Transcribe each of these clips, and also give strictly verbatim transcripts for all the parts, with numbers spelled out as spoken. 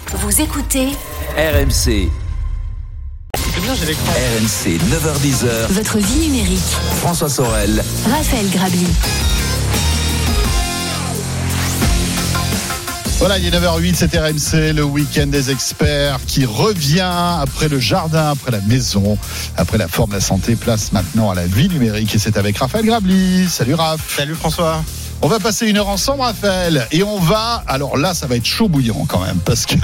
Vous écoutez R M C. C'est bien, j'ai l'écran. R M C, neuf heures dix. votre vie numérique. François Sorel. Raphaël Grabli. Voilà, il est neuf heures huit, c'est R M C, le week-end des experts qui revient après le jardin, après la maison, après la forme, la santé, place maintenant à la vie numérique. Et c'est avec Raphaël Grabli. Salut Raph. Salut François. On va passer une heure ensemble, Raphaël, et on va, alors là, ça va être chaud bouillant quand même, parce que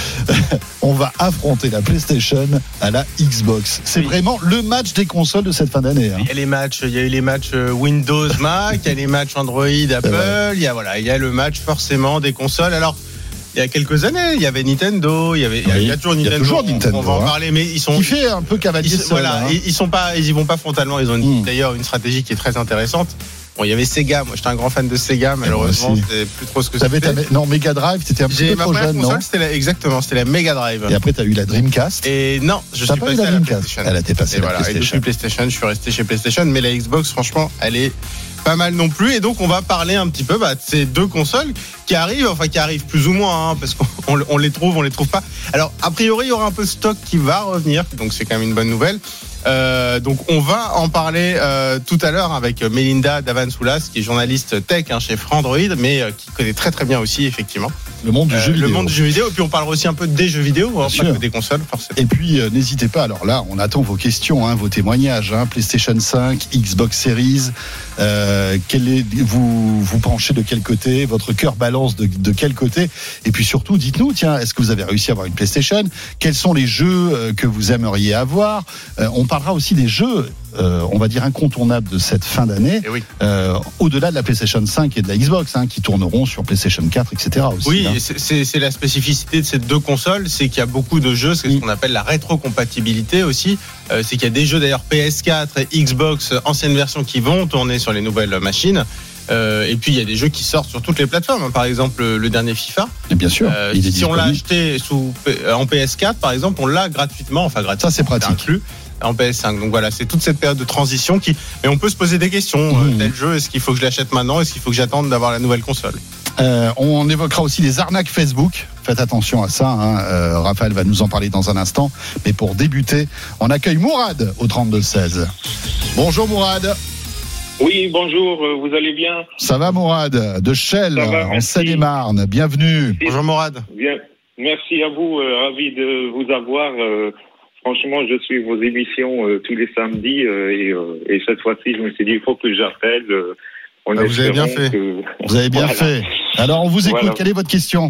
on va affronter la PlayStation à la Xbox. C'est oui. Vraiment le match des consoles de cette fin d'année. Hein. Il y a les matchs, il y a eu les matchs Windows, Mac, il y a les matchs Android, Apple, il y a voilà, il y a le match forcément des consoles. Alors. Il y a quelques années, il y avait Nintendo, il y avait, oui, il y a toujours Nintendo. Il y a toujours Nintendo. On va en hein. parler, mais ils sont. Qui fait un peu cavalier seul. Voilà, hein. ils, ils sont pas, ils y vont pas frontalement. Ils ont une, mm. d'ailleurs une stratégie qui est très intéressante. Bon, il y avait Sega. Moi, j'étais un grand fan de Sega. Malheureusement, c'était plus trop ce que c'était. Ta... Non, Mega Drive, c'était un petit peu trop jeune, non? C'était la... Exactement, c'était la Mega Drive. Et après, t'as eu la Dreamcast. Et non, je t'as suis pas passé eu la à la Dreamcast. PlayStation. Elle a été passée à la voilà. PlayStation. Et depuis PlayStation, je suis resté chez PlayStation. Mais la Xbox, franchement, elle est pas mal non plus. Et donc, on va parler un petit peu bah, de ces deux consoles qui arrivent, enfin qui arrivent plus ou moins, hein, parce qu'on on les trouve, on les trouve pas. Alors, a priori, il y aura un peu de stock qui va revenir. Donc, c'est quand même une bonne nouvelle. Euh, donc on va en parler euh, tout à l'heure avec Melinda Davansoulas, qui est journaliste tech hein, chez Frandroid, mais euh, qui connaît très très bien aussi effectivement le monde du euh, jeu vidéo. Le monde du jeu vidéo. Et puis on parlera aussi un peu des jeux vidéo, hein, pas que des consoles forcément. Et puis euh, n'hésitez pas. Alors là, on attend vos questions, hein, vos témoignages. Hein, PlayStation cinq, Xbox Series. Euh, quel est, vous vous penchez de quel côté? Votre cœur balance de, de quel côté? Et puis surtout, dites-nous, tiens, est-ce que vous avez réussi à avoir une PlayStation? Quels sont les jeux euh, que vous aimeriez avoir? euh, On parlera aussi des jeux, euh, on va dire incontournables de cette fin d'année, oui. euh, au-delà de la PlayStation cinq et de la Xbox, hein, qui tourneront sur PlayStation quatre, et cetera. Aussi, oui, hein. c'est, c'est, c'est la spécificité de ces deux consoles, c'est qu'il y a beaucoup de jeux, c'est ce qu'on appelle la rétrocompatibilité aussi. Euh, c'est qu'il y a des jeux d'ailleurs P S quatre et Xbox ancienne version qui vont tourner sur les nouvelles machines. Euh, et puis il y a des jeux qui sortent sur toutes les plateformes, hein. Par exemple le dernier FIFA. Et bien sûr. Euh, si disponible. On l'a acheté sous, en P S quatre par exemple, on l'a gratuitement, enfin gratuitement. Ça c'est pratique. Inclus en P S cinq. Donc voilà, c'est toute cette période de transition qui. Et on peut se poser des questions. Mmh. Euh, tel jeu, est-ce qu'il faut que je l'achète maintenant? Est-ce qu'il faut que j'attende d'avoir la nouvelle console? Euh, on évoquera aussi les arnaques Facebook. Faites attention à ça. Hein. Euh, Raphaël va nous en parler dans un instant. Mais pour débuter, on accueille Mourad au trente-deux seize. Bonjour Mourad. Oui, bonjour, vous allez bien? Ça va Mourad, de Chelles, va, en Seine-et-Marne. Bienvenue. Bonjour Mourad. Bien. Merci à vous, euh, ravi de vous avoir. Euh, franchement, je suis vos émissions euh, tous les samedis euh, et, euh, et cette fois-ci, je me suis dit, il faut que j'appelle. Euh, on ah, vous avez bien fait. Que... Vous avez bien voilà. fait. Alors, on vous écoute. Voilà. Quelle est votre question?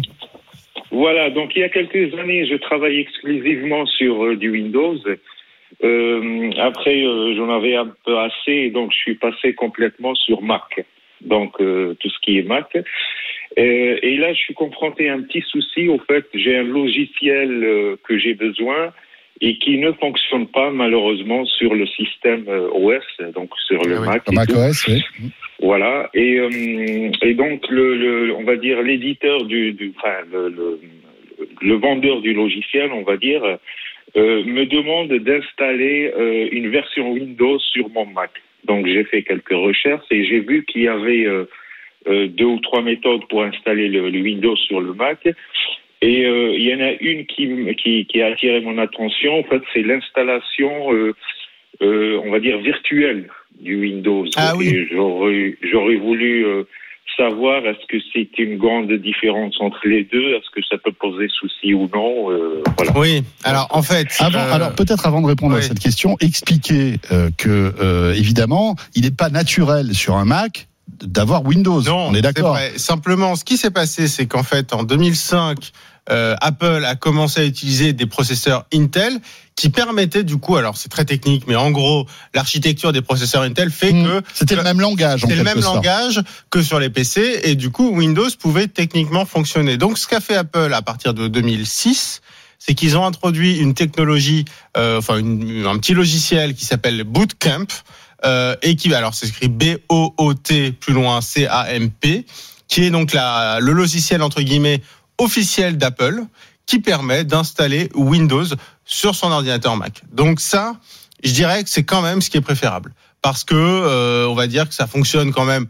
Voilà, donc il y a quelques années, je travaillais exclusivement sur euh, du Windows. Euh, après, euh, j'en avais un peu assez, donc je suis passé complètement sur Mac. Donc, euh, tout ce qui est Mac. Euh, et là, je suis confronté à un petit souci. Au fait, j'ai un logiciel euh, que j'ai besoin et qui ne fonctionne pas, malheureusement, sur le système euh, O S, donc sur le oui, Mac. Oui, Mac O S, oui. Voilà. Et, euh, et donc, le, le, on va dire, l'éditeur du, du enfin, le, le, le vendeur du logiciel, on va dire, Euh, me demande d'installer euh, une version Windows sur mon Mac. Donc j'ai fait quelques recherches et j'ai vu qu'il y avait euh, euh, deux ou trois méthodes pour installer le, le Windows sur le Mac. Et euh, il y en a une qui, qui, qui a attiré mon attention. En fait, c'est l'installation, euh, euh, on va dire, virtuelle du Windows. Ah oui. Et j'aurais, j'aurais voulu... Euh, savoir est-ce que c'est une grande différence entre les deux, est-ce que ça peut poser souci ou non, euh, voilà. Oui, alors en fait... Avant, euh... Alors peut-être avant de répondre oui. à cette question, expliquer euh, que, euh, évidemment, il n'est pas naturel sur un Mac d'avoir Windows, non, on est d'accord. C'est vrai. Simplement, ce qui s'est passé, c'est qu'en fait, en deux mille cinq, euh, Apple a commencé à utiliser des processeurs Intel qui permettaient du coup, alors c'est très technique, mais en gros, l'architecture des processeurs Intel fait mmh, que... C'était que, le même langage, en C'était le même sorte. langage que sur les P C, et du coup, Windows pouvait techniquement fonctionner. Donc, ce qu'a fait Apple à partir de deux mille six, c'est qu'ils ont introduit une technologie, euh, enfin une, un petit logiciel qui s'appelle Bootcamp, euh, et qui, alors c'est écrit B O O T, plus loin C A M P, qui est donc la, le logiciel, entre guillemets, officiel d'Apple, qui permet d'installer Windows sur son ordinateur Mac. Donc ça, je dirais que c'est quand même ce qui est préférable. Parce que, euh, on va dire que ça fonctionne quand même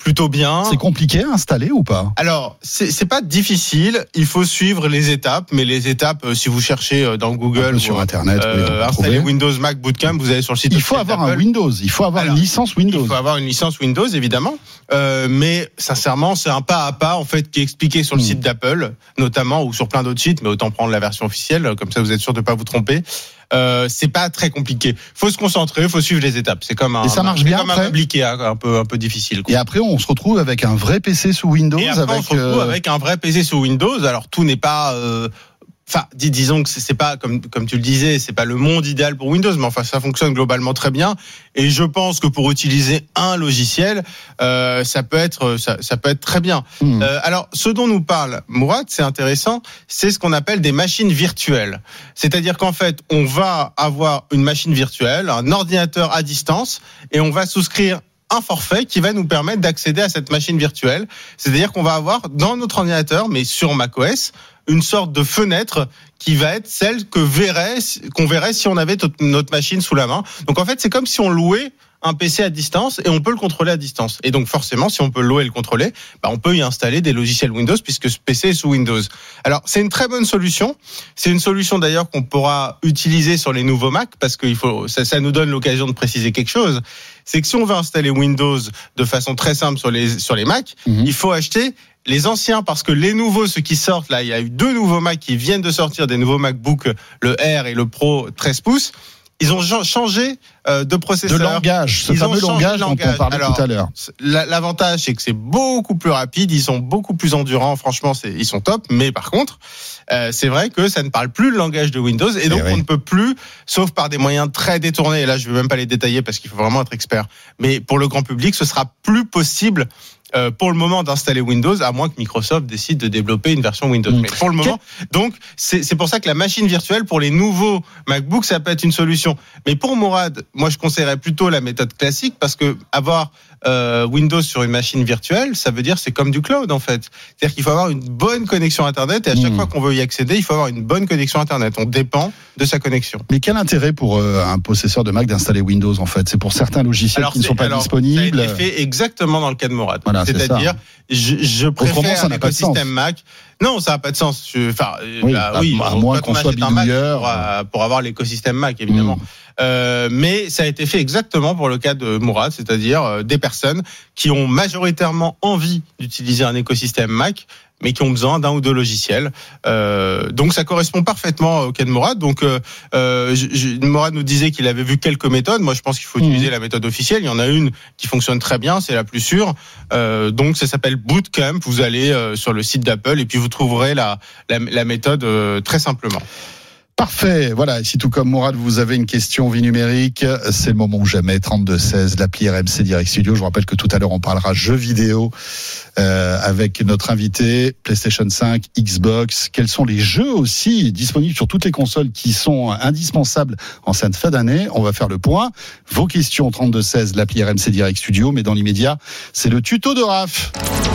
plutôt bien. C'est compliqué à installer ou pas? Alors, c'est, c'est pas difficile. Il faut suivre les étapes, mais les étapes, euh, si vous cherchez euh, dans Google, ou sur Internet, euh, oui, installer Windows Mac Bootcamp, vous allez sur le site. Il faut avoir un Windows. Il faut avoir Alors, une licence Windows. Il faut avoir une licence Windows, évidemment. Euh, mais sincèrement, c'est un pas à pas en fait qui est expliqué sur le mmh. site d'Apple, notamment, ou sur plein d'autres sites. Mais autant prendre la version officielle, comme ça vous êtes sûr de pas vous tromper. Euh, c'est pas très compliqué. Faut se concentrer, faut suivre les étapes. C'est comme un, et ça marche bien comme un appliqué, hein, un peu, un peu difficile. Quoi. Et après, on se retrouve avec un vrai P C sous Windows. Et après, avec, on se retrouve euh... avec un vrai P C sous Windows. Alors tout n'est pas. Euh, Enfin, dis, disons que c'est pas comme comme tu le disais, c'est pas le monde idéal pour Windows, mais enfin ça fonctionne globalement très bien. Et je pense que pour utiliser un logiciel, euh, ça peut être ça, ça peut être très bien. Mmh. Euh, alors, ce dont nous parle Mourad, c'est intéressant, c'est ce qu'on appelle des machines virtuelles. C'est-à-dire qu'en fait, on va avoir une machine virtuelle, un ordinateur à distance, et on va souscrire un forfait qui va nous permettre d'accéder à cette machine virtuelle. C'est-à-dire qu'on va avoir dans notre ordinateur, mais sur macOS, une sorte de fenêtre qui va être celle que verrait, qu'on verrait si on avait notre machine sous la main. Donc en fait, c'est comme si on louait un P C à distance et on peut le contrôler à distance. Et donc forcément, si on peut le louer et le contrôler, bah on peut y installer des logiciels Windows puisque ce P C est sous Windows. Alors c'est une très bonne solution. C'est une solution d'ailleurs qu'on pourra utiliser sur les nouveaux Mac parce que il faut, ça, ça nous donne l'occasion de préciser quelque chose. C'est que si on veut installer Windows de façon très simple sur les sur les Mac, mmh. il faut acheter les anciens, parce que les nouveaux, ceux qui sortent, là, il y a eu deux nouveaux Mac qui viennent de sortir, des nouveaux MacBook, le Air et le Pro treize pouces. Ils ont changé de processeur. De langage, ce ils fameux langage dont on parlait Alors, tout à l'heure. L'avantage, c'est que c'est beaucoup plus rapide, ils sont beaucoup plus endurants, franchement, c'est, ils sont top. Mais par contre, euh, c'est vrai que ça ne parle plus le langage de Windows, et donc et oui. on ne peut plus, sauf par des moyens très détournés, et là je ne vais même pas les détailler parce qu'il faut vraiment être expert, mais pour le grand public, ce sera plus possible Euh, pour le moment d'installer Windows, à moins que Microsoft décide de développer une version Windows. Mmh. Mais pour le moment, donc c'est, c'est pour ça que la machine virtuelle pour les nouveaux MacBook, ça peut être une solution. Mais pour Mourad, moi je conseillerais plutôt la méthode classique parce que avoir euh, Windows sur une machine virtuelle, ça veut dire c'est comme du cloud en fait. C'est-à-dire qu'il faut avoir une bonne connexion Internet et à chaque mmh. fois qu'on veut y accéder, il faut avoir une bonne connexion Internet. On dépend de sa connexion. Mais quel intérêt pour euh, un possesseur de Mac d'installer Windows en fait? C'est pour certains logiciels alors, qui ne sont pas alors, disponibles. Ça a été fait exactement dans le cas de Mourad. Voilà. C'est-à-dire, c'est je, je préfère l'écosystème Mac. Non, ça n'a pas de sens. Je, enfin, oui, bah, à, oui, à moins qu'on soit bidouilleur. Pour, pour avoir l'écosystème Mac, évidemment. Mmh. Euh, mais ça a été fait exactement pour le cas de Mourad, c'est-à-dire euh, des personnes qui ont majoritairement envie d'utiliser un écosystème Mac, mais qui ont besoin d'un ou deux logiciels. Euh, donc ça correspond parfaitement au cas de Mourad. Donc euh, je, je, Mourad nous disait qu'il avait vu quelques méthodes. Moi, je pense qu'il faut mmh. utiliser la méthode officielle. Il y en a une qui fonctionne très bien, c'est la plus sûre. Euh, donc ça s'appelle Bootcamp. Vous allez euh, sur le site d'Apple et puis vous trouverez la, la, la méthode euh, très simplement. Parfait, voilà, si tout comme Mourad, vous avez une question vie numérique, c'est le moment ou jamais, trente-deux seize, l'appli R M C Direct Studio. Je vous rappelle que tout à l'heure, on parlera jeux vidéo euh, avec notre invité, PlayStation cinq, Xbox. Quels sont les jeux aussi disponibles sur toutes les consoles qui sont indispensables en cette fin d'année? On va faire le point. Vos questions, trente-deux seize, l'appli R M C Direct Studio, mais dans l'immédiat, c'est le tuto de Raph.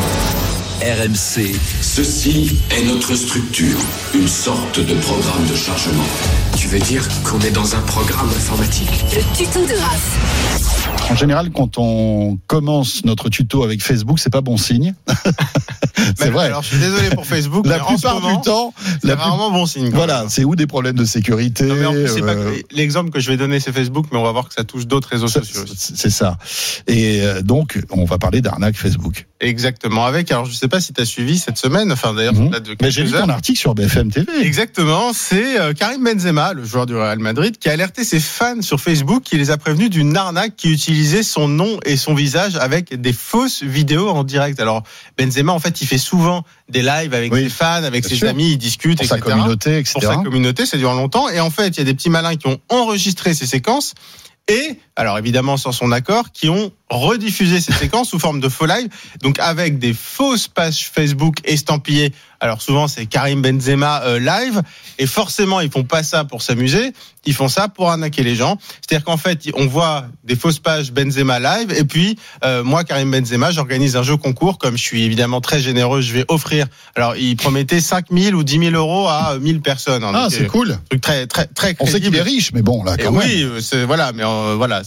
R M C. Ceci est notre structure, une sorte de programme de chargement. Tu veux dire qu'on est dans un programme informatique? Le tuto de Raph. En général, quand on commence notre tuto avec Facebook, c'est pas bon signe. c'est Même, vrai. Alors, je suis désolé pour Facebook. La mais plupart en ce moment, du temps, c'est la rarement bon signe. Voilà, c'est ou des problèmes de sécurité. Non, mais en plus, c'est euh... pas que... L'exemple que je vais donner, c'est Facebook, mais on va voir que ça touche d'autres réseaux ça, sociaux. C'est ça. Et donc, on va parler d'arnaque Facebook. Exactement. Avec, alors, je sais pas si tu as suivi cette semaine, enfin, d'ailleurs, mmh. là de mais j'ai lu ton article sur B F M T V. Exactement. C'est euh, Karim Benzema, le joueur du Real Madrid, qui a alerté ses fans sur Facebook, qui les a prévenus d'une arnaque qui utilisait son nom et son visage avec des fausses vidéos en direct. Alors, Benzema, en fait, il fait souvent des lives avec oui, ses fans, avec ses sûr. amis, il discute, pour et cetera. Sa communauté, et cetera. Pour sa communauté, ça dure longtemps. Et en fait, il y a des petits malins qui ont enregistré ces séquences et, alors évidemment sans son accord, qui ont rediffuser ces séquences sous forme de faux live, donc avec des fausses pages Facebook estampillées. Alors souvent c'est Karim Benzema euh, live, et forcément ils font pas ça pour s'amuser, ils font ça pour arnaquer les gens. C'est-à-dire qu'en fait on voit des fausses pages Benzema live, et puis euh, moi Karim Benzema, j'organise un jeu concours, comme je suis évidemment très généreux, je vais offrir. Alors il promettait cinq mille ou dix mille euros à mille personnes. Hein, ah donc, c'est euh, cool. Truc très très très. On sait qu'il est riche, mais bon là quand et même. Oui, c'est, voilà, mais euh, voilà,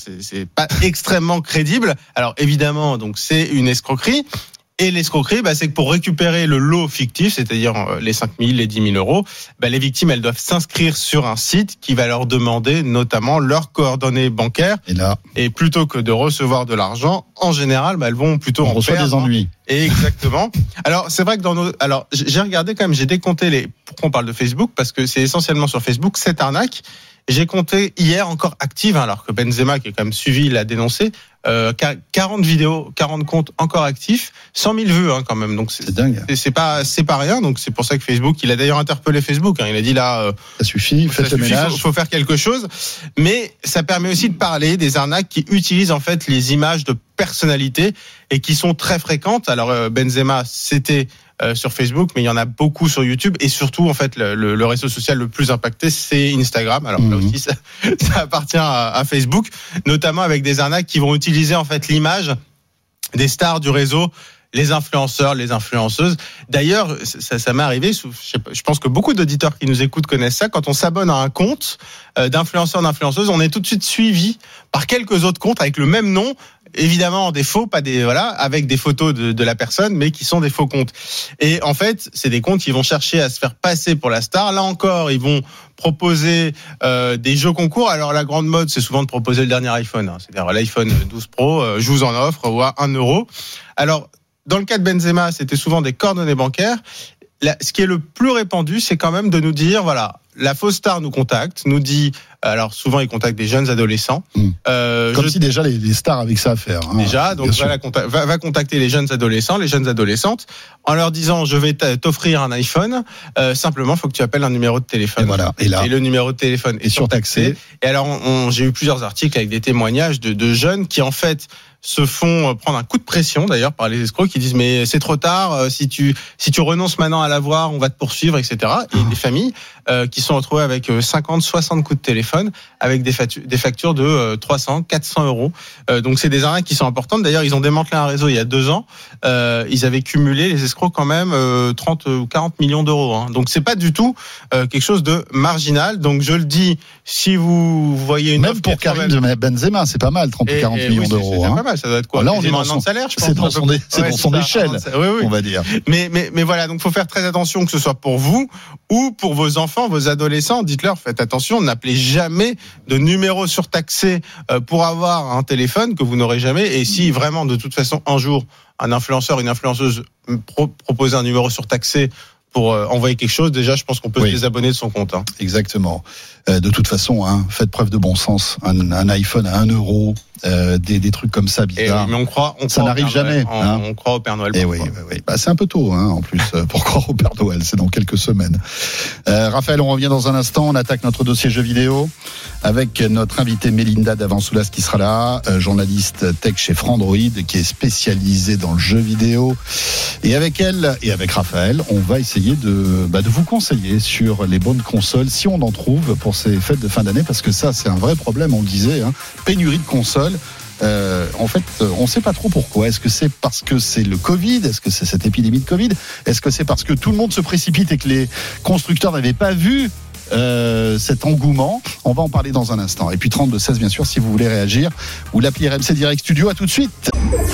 c'est, c'est pas extrêmement crédible. Alors évidemment, donc c'est une escroquerie. Et l'escroquerie, bah, c'est que pour récupérer le lot fictif, c'est-à-dire les cinq mille, les dix mille euros, bah, les victimes, elles doivent s'inscrire sur un site qui va leur demander notamment leurs coordonnées bancaires. Et là, et plutôt que de recevoir de l'argent, en général, bah, elles vont plutôt on en reçoit perdre. des ennuis. Exactement. Alors c'est vrai que dans nos, alors j'ai regardé quand même, j'ai décompté les. Pourquoi on parle de Facebook ? Parce que c'est essentiellement sur Facebook cette arnaque. J'ai compté hier encore active, hein, alors que Benzema, qui est quand même suivi, l'a dénoncé, euh, quarante vidéos, quarante comptes encore actifs, cent mille vues hein, quand même. Donc c'est, c'est dingue. C'est, c'est pas, c'est pas rien. Donc c'est pour ça que Facebook, il a d'ailleurs interpellé Facebook. Hein, il a dit là, euh, ça suffit, faites ça le suffit, ménage. Faut, faut faire quelque chose. Mais ça permet aussi de parler des arnaques qui utilisent en fait les images de personnalités et qui sont très fréquentes. Alors euh, Benzema, c'était Euh, sur Facebook, mais il y en a beaucoup sur YouTube et surtout en fait le, le, le réseau social le plus impacté c'est Instagram. Alors mmh. là aussi ça, ça appartient à, à Facebook, notamment avec des arnaques qui vont utiliser en fait l'image des stars du réseau, les influenceurs, les influenceuses. D'ailleurs, ça, ça m'est arrivé, je pense que beaucoup d'auditeurs qui nous écoutent connaissent ça, quand on s'abonne à un compte d'influenceurs, d'influenceuses, on est tout de suite suivi par quelques autres comptes avec le même nom, évidemment des faux, pas des, voilà, avec des photos de, de la personne, mais qui sont des faux comptes. Et en fait, c'est des comptes qui vont chercher à se faire passer pour la star. Là encore, ils vont proposer euh, des jeux concours. Alors la grande mode, c'est souvent de proposer le dernier iPhone, hein. C'est-à-dire l'iPhone douze Pro, euh, je vous en offre, ou à un euro. Alors, dans le cas de Benzema, c'était souvent des coordonnées bancaires. Là, ce qui est le plus répandu, c'est quand même de nous dire, voilà, la fausse star nous contacte, nous dit, alors souvent ils contactent des jeunes adolescents. Mmh. Euh, Comme je... si déjà les, les stars avaient que ça à faire. Hein, déjà, donc va, la contact, va, va contacter les jeunes adolescents, les jeunes adolescentes, en leur disant je vais t'offrir un iPhone. Euh, simplement, il faut que tu appelles un numéro de téléphone. Et voilà. Et là, et le numéro de téléphone est surtaxé. Et alors, on, on, j'ai eu plusieurs articles avec des témoignages de, de jeunes qui en fait se font prendre un coup de pression d'ailleurs par les escrocs qui disent mais c'est trop tard, si tu si tu renonces maintenant à l'avoir, on va te poursuivre, et cetera. Et des familles euh, qui sont retrouvées avec cinquante, soixante coups de téléphone, avec des factures, des factures de trois cents, quatre cents euros. Euh, donc c'est des arnaques qui sont importantes. D'ailleurs, ils ont démantelé un réseau il y a deux ans. Euh, ils avaient cumulé les escrocs quand même euh, trente ou quarante millions d'euros. Hein. Donc c'est pas du tout euh, quelque chose de marginal. Donc je le dis, si vous voyez une même offre pour Karim Benzema, c'est pas mal, trente ou quarante millions oui, d'euros. C'est, hein. pas mal. Ça doit être quoi? Là, on est dans son salaire, je pense. C'est dans son, é- c'est ouais, dans son c'est échelle, oui, oui. on va dire. Mais, mais, mais voilà, donc faut faire très attention, que ce soit pour vous ou pour vos enfants, vos adolescents. Dites-leur, faites attention, n'appelez jamais de numéro surtaxé pour avoir un téléphone que vous n'aurez jamais. Et si vraiment, de toute façon, un jour, un influenceur, une influenceuse pro- propose un numéro surtaxé pour euh, envoyer quelque chose, déjà, je pense qu'on peut oui. se désabonner de son compte. Hein. Exactement. Euh, de toute façon, hein, faites preuve de bon sens. Un, un iPhone à un euro, euh, des, des trucs comme ça bizarres. Et oui, mais on croit, on ça croit n'arrive jamais. On, hein. on croit au Père Noël. Et oui, oui, oui. Bah, c'est un peu tôt, hein, en plus, pour croire au Père Noël. C'est dans quelques semaines. Euh, Raphaël, on revient dans un instant. On attaque notre dossier jeux vidéo avec notre invitée Mélinda Davansoulas qui sera là, euh, journaliste tech chez Frandroid, qui est spécialisée dans le jeu vidéo. Et avec elle et avec Raphaël, on va essayer de, bah, de vous conseiller sur les bonnes consoles, si on en trouve pour ces fêtes de fin d'année, parce que ça, c'est un vrai problème, on le disait, hein, pénurie de consoles. Euh, en fait, on ne sait pas trop pourquoi. Est-ce que c'est parce que c'est le Covid ? Est-ce que c'est cette épidémie de Covid ? Est-ce que c'est parce que tout le monde se précipite et que les constructeurs n'avaient pas vu Euh, cet engouement? On va en parler dans un instant. Et puis trente-deux seize, bien sûr, si vous voulez réagir, ou l'appli R M C Direct Studio. À tout de suite.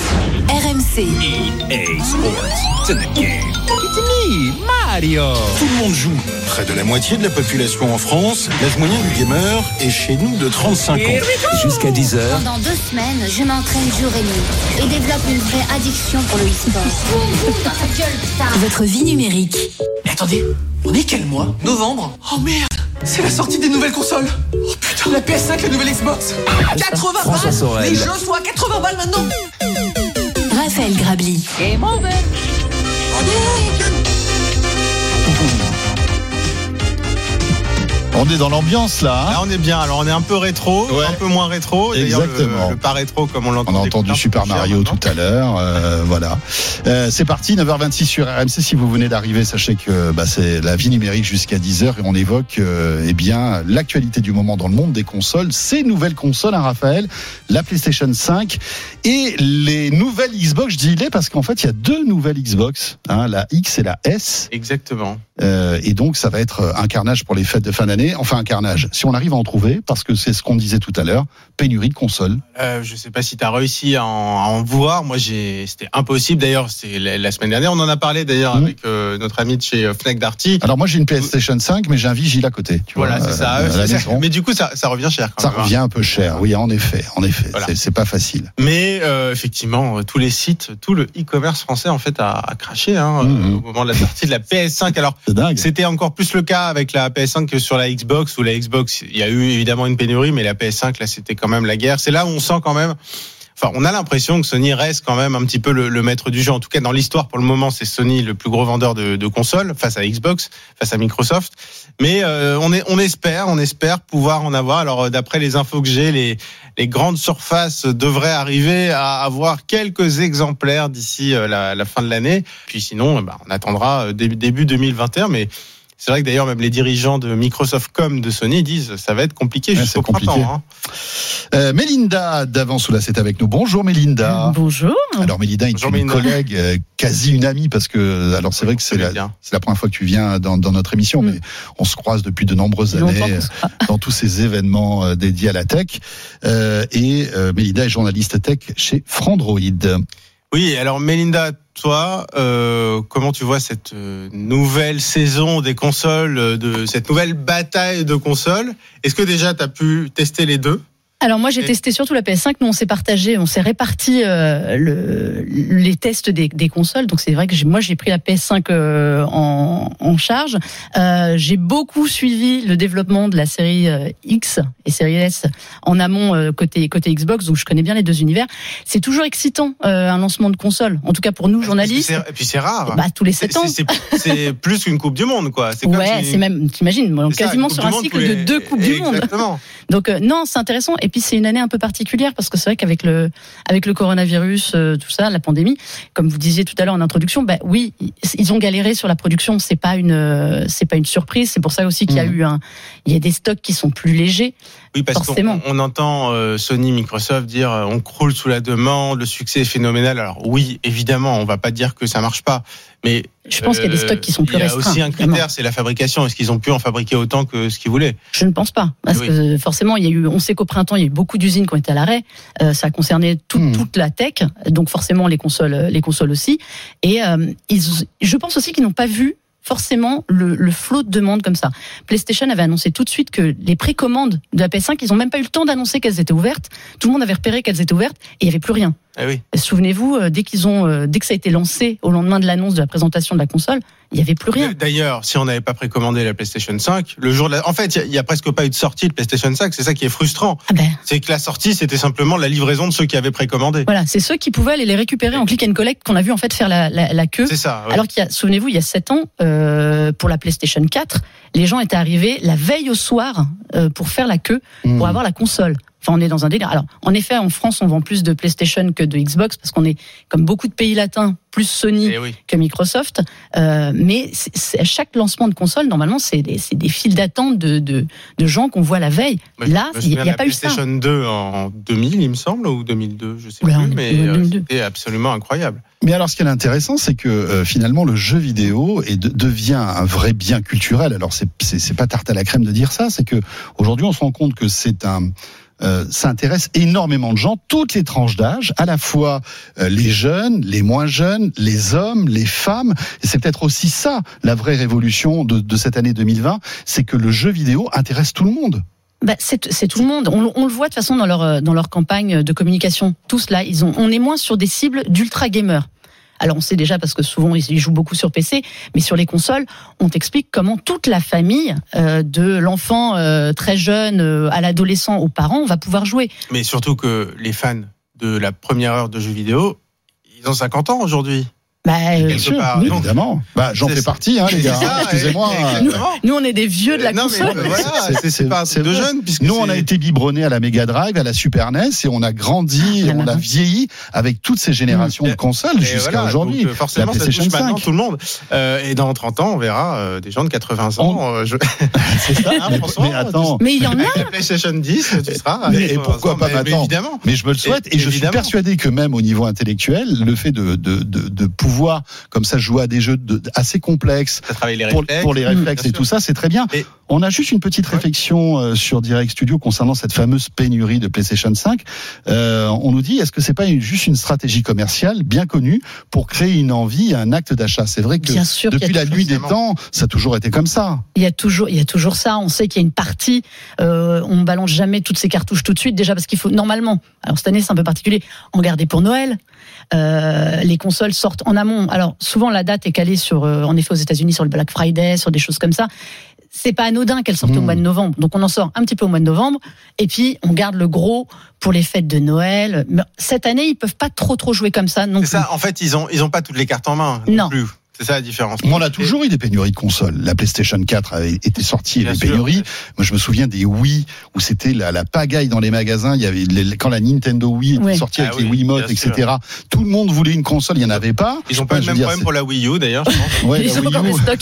R M C. E A Sports. It's in the game. It's me, Mario. Tout le monde joue. Près de la moitié de la population en France. L'âge moyen du gamer est chez nous de trente-cinq ans. Jusqu'à dix heures. Pendant deux semaines, je m'entraîne jour et nuit et développe une vraie addiction pour le e-sport. Dans ta gueule, putain. Votre vie numérique. Mais attendez, on est quel mois ? Novembre ? Oh merde, c'est la sortie des nouvelles consoles. Oh putain, la P S cinq, la nouvelle Xbox. quatre-vingts François balles. Sorel. Les jeux sont à quatre-vingts balles maintenant. Raphaël Grabli. Game over. On est dans l'ambiance là. Hein. Là, on est bien. Alors, on est un peu rétro, ouais. un peu moins rétro. D'ailleurs, exactement. Le, le pas rétro, comme on l'entend. On a entendu Super Mario tout à l'heure. Euh, voilà. Euh, c'est parti, neuf heures vingt-six sur R M C. Si vous venez d'arriver, sachez que bah, c'est la vie numérique jusqu'à dix heures et on évoque euh, eh bien l'actualité du moment dans le monde des consoles. Ces nouvelles consoles, hein, Raphaël, la PlayStation cinq et les nouvelles Xbox. Je dis les parce qu'en fait, il y a deux nouvelles Xbox, hein, la X et la S. Exactement. Euh, et donc, ça va être un carnage pour les fêtes de fin d'année. mais enfin un carnage. Si on arrive à en trouver, parce que c'est ce qu'on disait tout à l'heure, pénurie de consoles. Euh, je sais pas si tu as réussi à en, à en voir. Moi, j'ai, c'était impossible. D'ailleurs, c'est la, la semaine dernière. On en a parlé d'ailleurs mmh. avec euh, notre ami de chez Fnac Darty. Alors moi, j'ai une PlayStation cinq, mais j'ai un Vigile à côté. Tu voilà, vois, c'est ça. euh, c'est ça. Mais du coup, ça, ça revient cher. Quand ça même, revient hein. un peu cher. Oui, en effet, en effet. Voilà. C'est, c'est pas facile. Mais euh, effectivement, tous les sites, tout le e-commerce français en fait a, a craché hein, mmh. au moment de la sortie de la P S cinq. Alors, c'est dingue. C'était encore plus le cas avec la P S cinq que sur la Xbox. Où la Xbox, il y a eu évidemment une pénurie, mais la P S cinq là, c'était quand même la guerre. C'est là où on sent quand même. Enfin, on a l'impression que Sony reste quand même un petit peu le, le maître du jeu. En tout cas, dans l'histoire, pour le moment, c'est Sony le plus gros vendeur de, de consoles face à Xbox, face à Microsoft. Mais euh, on, est, on espère, on espère pouvoir en avoir. Alors, d'après les infos que j'ai, les, les grandes surfaces devraient arriver à avoir quelques exemplaires d'ici la, la fin de l'année. Puis sinon, bah, on attendra début, début deux mille vingt et un. Mais c'est vrai que d'ailleurs, même les dirigeants de Microsoft comme de Sony disent ça va être compliqué ouais, jusqu'au printemps. Hein. Euh, Mélinda d'Avançoula est avec nous. Bonjour Mélinda. Bonjour. Alors Mélinda est Bonjour, une Mélinda. collègue, euh, quasi une amie, parce que alors c'est vrai que c'est la, c'est la première fois que tu viens dans, dans notre émission, mmh. mais on se croise depuis de nombreuses années euh, dans tous ces événements euh, dédiés à la tech. Euh, et euh, Mélinda est journaliste tech chez Frandroid. Oui, alors Mélinda, toi, euh, comment tu vois cette nouvelle saison des consoles, de cette nouvelle bataille de consoles ? Est-ce que déjà tu as pu tester les deux ? Alors moi j'ai testé surtout la P S cinq, nous on s'est partagé, on s'est réparti euh, le, les tests des, des consoles, donc c'est vrai que j'ai, moi j'ai pris la P S cinq euh, en, en charge. Euh, j'ai beaucoup suivi le développement de la série euh, X et série S en amont euh, côté côté Xbox, donc je connais bien les deux univers. C'est toujours excitant euh, un lancement de console, en tout cas pour nous journalistes. Et puis c'est rare. Bah tous les sept ans. C'est, c'est, c'est plus qu'une Coupe du Monde quoi. C'est ouais, comme si... c'est même, t'imagines, c'est quasiment ça, sur un cycle les... de deux Coupes du Monde. Exactement. Donc euh, non, c'est intéressant. Et puis c'est une année un peu particulière parce que c'est vrai qu'avec le avec le coronavirus, euh, tout ça, la pandémie, comme vous disiez tout à l'heure en introduction, bah oui, ils ont galéré sur la production. C'est pas une euh, c'est pas une surprise. C'est pour ça aussi qu'il y a mmh. eu un il y a des stocks qui sont plus légers. Oui, parce forcément. qu'on on entend euh, Sony, Microsoft dire euh, on croule sous la demande, le succès est phénoménal. Alors oui, évidemment, on va pas dire que ça marche pas, mais je pense euh, qu'il y a des stocks qui sont plus restreints. Il y a aussi un critère, vraiment. C'est la fabrication. Est-ce qu'ils ont pu en fabriquer autant que ce qu'ils voulaient ? Je ne pense pas, parce oui. que forcément, il y a eu. On sait qu'au printemps, il y a eu beaucoup d'usines qui ont été à l'arrêt. Euh, ça a concerné tout, mmh. toute la tech, donc forcément les consoles, les consoles aussi. Et euh, ils, je pense aussi qu'ils n'ont pas vu forcément le, le flot de demandes comme ça. PlayStation avait annoncé tout de suite que les précommandes de la P S cinq, ils n'ont même pas eu le temps d'annoncer qu'elles étaient ouvertes. Tout le monde avait repéré qu'elles étaient ouvertes et il n'y avait plus rien. Ah oui. Souvenez-vous, dès qu'ils ont, dès que ça a été lancé au lendemain de l'annonce de la présentation de la console, il n'y avait plus rien. D'ailleurs, si on n'avait pas précommandé la PlayStation cinq, le jour de la... en fait, il n'y a, a presque pas eu de sortie de PlayStation cinq. C'est ça qui est frustrant. Ah ben. C'est que la sortie, c'était simplement la livraison de ceux qui avaient précommandé. Voilà, c'est ceux qui pouvaient aller les récupérer en click and collect qu'on a vu en fait faire la, la, la queue. C'est ça. Ouais. Alors qu'il y a, souvenez-vous, il y a sept ans, euh, pour la PlayStation quatre, les gens étaient arrivés la veille au soir euh, pour faire la queue mmh. pour avoir la console. Enfin, on est dans un délire. Alors, en effet, en France, on vend plus de PlayStation que de Xbox parce qu'on est, comme beaucoup de pays latins, plus Sony oui. que Microsoft. Euh, mais c'est, c'est, à chaque lancement de console, normalement, c'est des, c'est des files d'attente de, de, de gens qu'on voit la veille. Moi, Là, il n'y a pas eu ça. PlayStation deux en deux mille, il me semble, ou deux mille deux, je sais Oula, plus, mais euh, c'était absolument incroyable. Mais alors, ce qui est intéressant, c'est que euh, finalement, le jeu vidéo est de, devient un vrai bien culturel. Alors, c'est, c'est, c'est pas tarte à la crème de dire ça. C'est que aujourd'hui, on se rend compte que c'est un Euh, ça intéresse énormément de gens, toutes les tranches d'âge, à la fois euh, les jeunes, les moins jeunes, les hommes, les femmes. Et c'est peut-être aussi ça, la vraie révolution de, de cette année deux mille vingt, c'est que le jeu vidéo intéresse tout le monde. Bah, c'est, c'est tout le monde. On, on le voit de toute façon dans leur, dans leur campagne de communication. Tous là, ils ont, on est moins sur des cibles d'ultra gamers. Alors on sait déjà parce que souvent ils jouent beaucoup sur P C, mais sur les consoles, on t'explique comment toute la famille, euh, de l'enfant euh, très jeune euh, à l'adolescent aux parents, va pouvoir jouer. Mais surtout que les fans de la première heure de jeux vidéo, ils ont cinquante ans aujourd'hui. Bah, euh, sûr, part, oui, donc, évidemment. Bah, j'en fais partie, hein, les gars. Ça, excusez-moi. Nous, nous, on est des vieux de la non, console. Mais, voilà, c'est, c'est, c'est pas c'est de jeunes. Puisque nous, c'est... on a été biberonnés à la Mega Drive, à la Super N E S, et on a grandi, et on a vieilli avec toutes ces générations mmh. de consoles et jusqu'à voilà, aujourd'hui. Donc, forcément, la PlayStation ça touche cinq. Maintenant tout le monde. Euh, et dans trente ans, on verra euh, des gens de quatre-vingts ans. On... Euh, je... c'est ça, hein, François. Mais attends. Mais il y en a. La PlayStation dix, tu seras. Mais, et pourquoi pas maintenant? Évidemment. Mais je me le souhaite, et je suis persuadé que même au niveau intellectuel, le fait de de pouvoir comme ça jouer à des jeux de, assez complexes les pour, pour les réflexes et tout ça, c'est très bien. Et On a juste une petite réflexion euh, sur Direct Studio concernant cette fameuse pénurie de PlayStation cinq. Euh, on nous dit, est-ce que c'est pas une, juste une stratégie commerciale bien connue pour créer une envie, un acte d'achat? C'est vrai que sûr depuis la nuit des temps, ça a toujours été comme ça. Il y a toujours, il y a toujours ça. On sait qu'il y a une partie, euh, on ne balance jamais toutes ces cartouches tout de suite, déjà parce qu'il faut normalement. Alors cette année c'est un peu particulier. En garder pour Noël. Euh, les consoles sortent en amont. Alors souvent la date est calée sur, euh, en effet aux États-Unis sur le Black Friday, sur des choses comme ça. C'est pas anodin qu'elles sortent mmh. au mois de novembre. Donc on en sort un petit peu au mois de novembre. Et puis on garde le gros pour les fêtes de Noël. Mais cette année ils peuvent pas trop trop jouer comme ça non C'est plus. ça. En fait ils ont ils ont pas toutes les cartes en main non, non. plus. C'est ça la différence. On a toujours eu des pénuries de consoles. La PlayStation quatre avait été sortie, il y avait des pénuries. Ouais. Moi, je me souviens des Wii où c'était la, la pagaille dans les magasins. Il y avait les, quand la Nintendo Wii était ouais. sortie avec ah, les oui, Wiimote, et cetera. Sûr. Tout le monde voulait une console, il y en avait pas. Ils n'ont pas, pas le même dire, problème c'est... pour la Wii U d'ailleurs. Je pense. Ouais, Ils la ont Wii pas U. stock.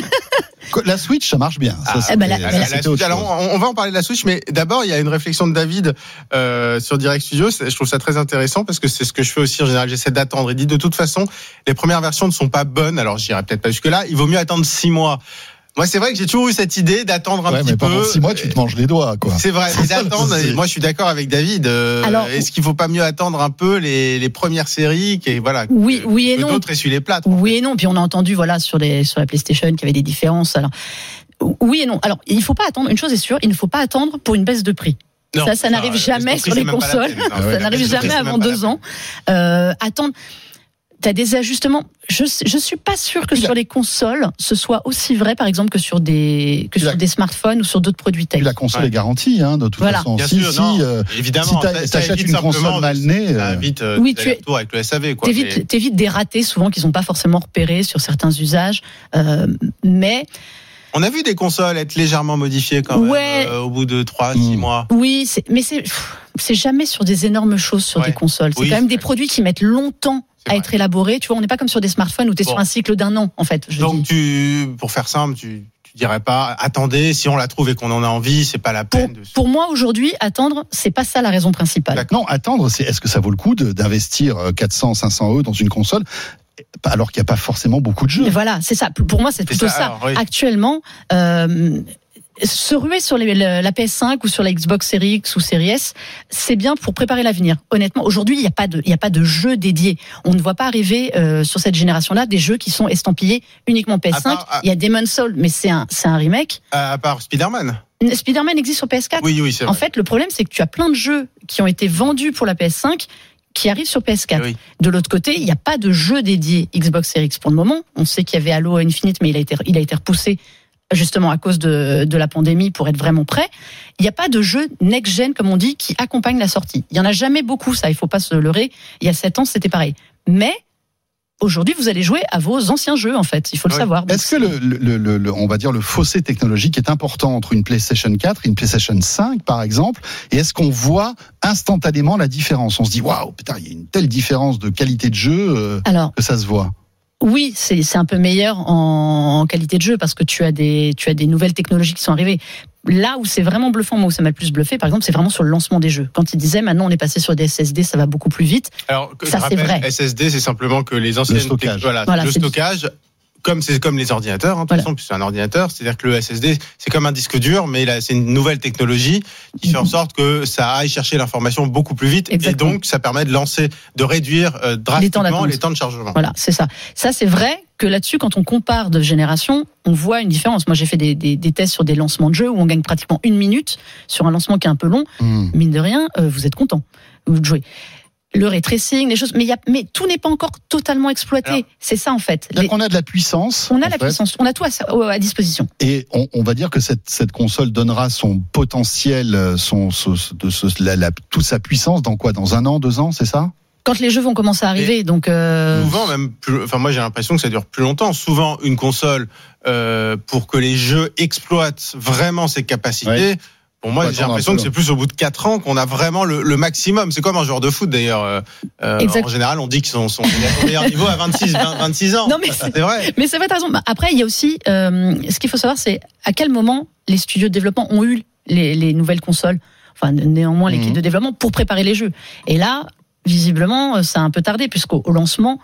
La Switch, ça marche bien. Ah, ça, eh ben la, la, la, la Switch, alors, on, on va en parler de la Switch, mais d'abord, il y a une réflexion de David euh, sur Direct Studio. Je trouve ça très intéressant parce que c'est ce que je fais aussi en général. J'essaie d'attendre. Il dit de toute façon, les premières versions ne sont pas bonnes. Alors, j'irai peut-être pas jusque là. Il vaut mieux attendre six mois. Moi, c'est vrai que j'ai toujours eu cette idée d'attendre un ouais, petit mais peu. Pendant six mois, tu te manges les doigts, quoi. C'est vrai, mais d'attendre. Moi, je suis d'accord avec David. Euh, Alors, est-ce qu'il faut pas mieux attendre un peu les, les premières séries, qui voilà, oui, que, oui et que non. D'autres essuient les plâtres. Oui et non. Puis on a entendu, voilà, sur les sur la PlayStation, qu'il y avait des différences. Alors, oui et non. Alors, il faut pas attendre. Une chose est sûre, il ne faut pas attendre pour une baisse de prix. Non, ça, ça n'arrive jamais sur les consoles. Non, ça ouais, n'arrive jamais avant deux ans. Euh, attendre. T'as des ajustements. Je je suis pas sûr que sur les consoles ce soit aussi vrai, par exemple, que sur des que sur des smartphones ou sur d'autres produits tech. La console ouais. est garantie, hein, de toute voilà. façon. Bien si sûr, si, non, euh, évidemment, si t'achètes une console mal née, euh, vite. Euh, oui, tu es. Avec le S A V, quoi. T'évites, mais... t'évites des ratés souvent qu'ils n'ont pas forcément repérés sur certains usages, euh, mais. On a vu des consoles être légèrement modifiées quand même ouais. euh, au bout de trois, six mmh. mois. Oui, c'est, mais c'est, c'est jamais sur des énormes choses sur ouais. des consoles. C'est oui, quand même des produits qui mettent longtemps à être élaborés. Tu vois, on n'est pas comme sur des smartphones où tu es bon. sur un cycle d'un an, en fait. Je Donc, dis. tu, pour faire simple, tu, tu dirais pas, attendez, si on la trouve et qu'on en a envie, c'est pas la peine. Pour, de... pour moi, aujourd'hui, attendre, c'est pas ça la raison principale. Non, attendre, c'est est-ce que ça vaut le coup de, d'investir quatre cents, cinq cents euros dans une console alors qu'il n'y a pas forcément beaucoup de jeux. Mais voilà, c'est ça. Pour moi, c'est plutôt ça. ça. Alors, oui. Actuellement, euh, se ruer sur les, la P S cinq ou sur la Xbox Series X ou Series S, c'est bien pour préparer l'avenir. Honnêtement, aujourd'hui, il n'y a pas de, il n'y a pas de jeu dédié. On ne voit pas arriver euh, sur cette génération-là des jeux qui sont estampillés uniquement P S cinq. Part, à... Il y a Demon's Souls, mais c'est un, c'est un remake. À, à part Spider-Man. Spider-Man existe sur P S quatre. Oui, oui, c'est vrai. En fait, le problème, c'est que tu as plein de jeux qui ont été vendus pour la P S cinq qui arrive sur P S quatre. Oui. De l'autre côté, il n'y a pas de jeu dédié Xbox Series X pour le moment. On sait qu'il y avait Halo Infinite, mais il a été, il a été repoussé justement à cause de, de la pandémie pour être vraiment prêt. Il n'y a pas de jeu next-gen, comme on dit, qui accompagne la sortie. Il n'y en a jamais beaucoup, ça, il ne faut pas se leurrer. Il y a sept ans, c'était pareil. Mais aujourd'hui, vous allez jouer à vos anciens jeux, en fait. Il faut oui. le savoir. Est-ce que le, le, le, le, on va dire, le fossé technologique est important entre une PlayStation quatre et une PlayStation cinq, par exemple? Et est-ce qu'on voit instantanément la différence? On se dit, waouh, putain, il y a une telle différence de qualité de jeu euh, Alors, que ça se voit. Oui, c'est, c'est un peu meilleur en, en qualité de jeu parce que tu as des, tu as des nouvelles technologies qui sont arrivées. Là où c'est vraiment bluffant, moi où ça m'a le plus bluffé, par exemple, c'est vraiment sur le lancement des jeux. Quand ils disaient maintenant on est passé sur des S S D, ça va beaucoup plus vite. Alors, ça rappelle, c'est vrai. S S D, c'est simplement que les anciennes le stockage, voilà, voilà le stockage. Du... Comme c'est comme les ordinateurs, hein, de toute voilà. façon, c'est un ordinateur, c'est-à-dire que le S S D, c'est comme un disque dur, mais là, c'est une nouvelle technologie qui fait en sorte que ça aille chercher l'information beaucoup plus vite, exactement. Et donc ça permet de lancer, de réduire euh, drastiquement les temps, les temps de chargement. Voilà, c'est ça. Ça, c'est vrai que là-dessus, quand on compare de génération, on voit une différence. Moi, j'ai fait des, des, des tests sur des lancements de jeux où on gagne pratiquement une minute sur un lancement qui est un peu long. Mmh. Mine de rien, euh, vous êtes content, vous jouez. Le ray tracing, les choses, mais, y a, mais tout n'est pas encore totalement exploité. Alors, c'est ça en fait. Donc les... on a de la puissance. On a la fait. puissance, on a tout à, à disposition. Et on, on va dire que cette, cette console donnera son potentiel, son, son, de ce, la, la, toute sa puissance dans quoi? Dans un an, deux ans, c'est ça? Quand les jeux vont commencer à arriver, et donc euh... souvent même, plus, enfin moi j'ai l'impression que ça dure plus longtemps. Souvent une console euh, pour que les jeux exploitent vraiment ses capacités. Ouais. Pour moi, j'ai l'impression que c'est plus au bout de quatre ans qu'on a vraiment le, le maximum. C'est comme un joueur de foot d'ailleurs. Euh, en général, on dit qu'ils sont, sont à leur meilleur niveau à vingt-six, vingt, vingt-six ans. Non, mais c'est, c'est vrai. Mais c'est vrai, t'as raison. Après, il y a aussi, euh, ce qu'il faut savoir, c'est à quel moment les studios de développement ont eu les, les nouvelles consoles. Enfin, néanmoins, l'équipe mmh. de développement pour préparer les jeux. Et là, visiblement, ça a un peu tardé puisqu'au au lancement,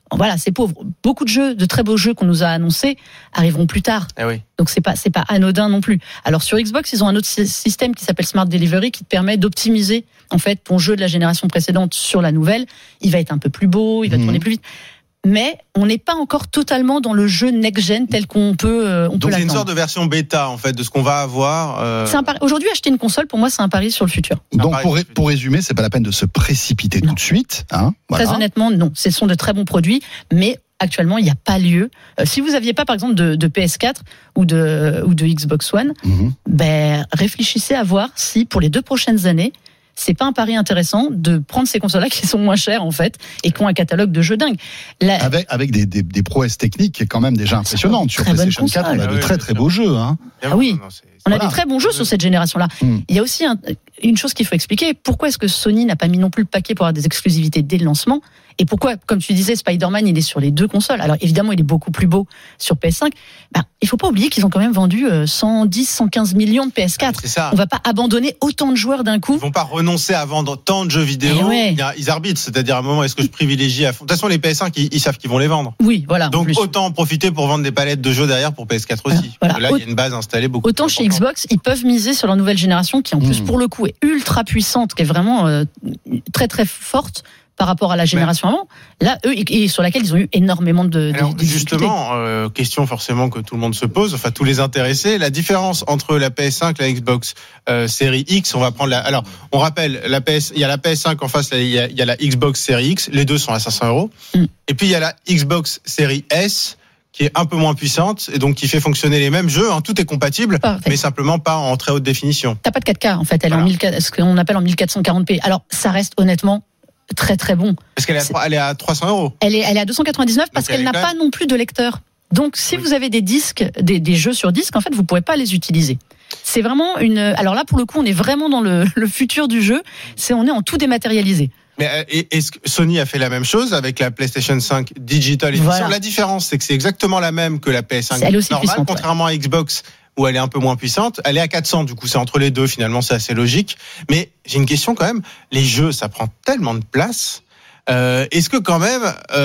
voilà, c'est pauvre. Beaucoup de jeux, de très beaux jeux qu'on nous a annoncés arriveront plus tard. Eh oui. Donc c'est pas c'est pas anodin non plus. Alors sur Xbox, ils ont un autre système qui s'appelle Smart Delivery qui te permet d'optimiser en fait ton jeu de la génération précédente sur la nouvelle. Il va être un peu plus beau, il va mmh. tourner plus vite. Mais on n'est pas encore totalement dans le jeu next-gen tel qu'on peut, euh, on Donc peut l'attendre. C'est une sorte de version bêta en fait de ce qu'on va avoir. Euh... C'est un pari. Aujourd'hui, acheter une console, pour moi, c'est un pari sur le futur. Donc pour, ré- pour résumer, c'est pas la peine de se précipiter non. tout de suite. Hein, voilà. Très honnêtement, non. Ce sont de très bons produits, mais actuellement, il n'y a pas lieu. Euh, si vous n'aviez pas, par exemple, de, de P S quatre ou de, ou de Xbox One, mm-hmm. ben, réfléchissez à voir si pour les deux prochaines années, c'est pas un pari intéressant de prendre ces consoles-là qui sont moins chères en fait et qui ont un catalogue de jeux dingue. La... Avec avec des, des des prouesses techniques quand même déjà impressionnantes sur PlayStation quatre, on a de très très beaux jeux. Hein. Ah oui. On a voilà. des très bons jeux sur cette génération-là. Mm. Il y a aussi un, une chose qu'il faut expliquer. Pourquoi est-ce que Sony n'a pas mis non plus le paquet pour avoir des exclusivités dès le lancement ? Et pourquoi, comme tu disais, Spider-Man, il est sur les deux consoles. Alors évidemment, il est beaucoup plus beau sur P S cinq. Ben, il faut pas oublier qu'ils ont quand même vendu cent dix, cent quinze millions de P S quatre. C'est ça. On va pas abandonner autant de joueurs d'un coup. Ils vont pas renoncer à vendre tant de jeux vidéo. Ouais. Ils arbitrent, c'est-à-dire à un moment, est-ce que je privilégie à fond. De toute façon, les P S cinq, ils, ils savent qu'ils vont les vendre. Oui, voilà. Donc autant en profiter pour vendre des palettes de jeux derrière pour P S quatre aussi. Voilà. Là, il y a une base installée beaucoup. Autant chez Xbox, ils peuvent miser sur leur nouvelle génération qui en plus mmh. pour le coup est ultra puissante, qui est vraiment euh, très très forte par rapport à la génération Mais, avant. Là, eux, et sur laquelle ils ont eu énormément de, alors, de justement, euh, question forcément que tout le monde se pose, enfin tous les intéressés, la différence entre la P S cinq et la Xbox euh, série X, on va prendre la. Alors, on rappelle, la P S, il y a la P S cinq en face, il y a, il y a la Xbox série X, les deux sont à cinq cents euros, mm. et puis il y a la Xbox série S, qui est un peu moins puissante et donc qui fait fonctionner les mêmes jeux, hein, tout est compatible, Parfait. mais simplement pas en très haute définition. T'as pas de quatre K en fait, elle voilà. est en mille, ce qu'on appelle en mille quatre cent quarante p. Alors ça reste honnêtement très très bon. Parce qu'elle est à, elle est à trois cents euros. Elle est, elle est à deux cent quatre-vingt-dix-neuf parce donc qu'elle n'a pas non plus de lecteur. Donc si oui. vous avez des disques, des, des jeux sur disque, en fait vous pourrez pas les utiliser. C'est vraiment une. Alors là pour le coup on est vraiment dans le, le futur du jeu. C'est on est en tout dématérialisé. Mais est-ce que Sony a fait la même chose avec la PlayStation cinq Digital Edition ? Voilà. La différence, c'est que c'est exactement la même que la P S cinq normale, puissante, contrairement ouais. à Xbox où elle est un peu moins puissante. Elle est à quatre cents, du coup, c'est entre les deux. Finalement, c'est assez logique. Mais j'ai une question quand même. Les jeux, ça prend tellement de place. Euh, est-ce que quand même,